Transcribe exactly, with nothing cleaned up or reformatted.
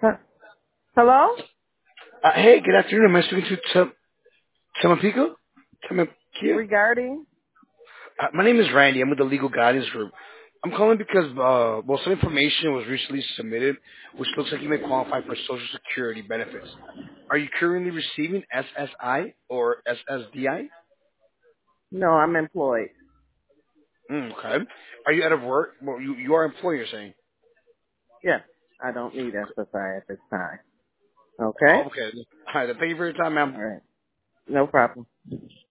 Huh. Hello? Uh, hey, good afternoon. Am I speaking to Tam- Tamapico? Tamakia? Regarding? Uh, my name is Randy. I'm with the Legal Guidance Group. I'm calling because, uh, well, some information was recently submitted, which looks like you may qualify for Social Security benefits. Are you currently receiving S S I or S S D I? No, I'm employed. Mm, okay. Are you out of work? Well, you, you are employed, you're saying. Yes, I don't need S S I at this time. Oh, Okay? okay. All right. Thank you for your time, ma'am. All right. No problem.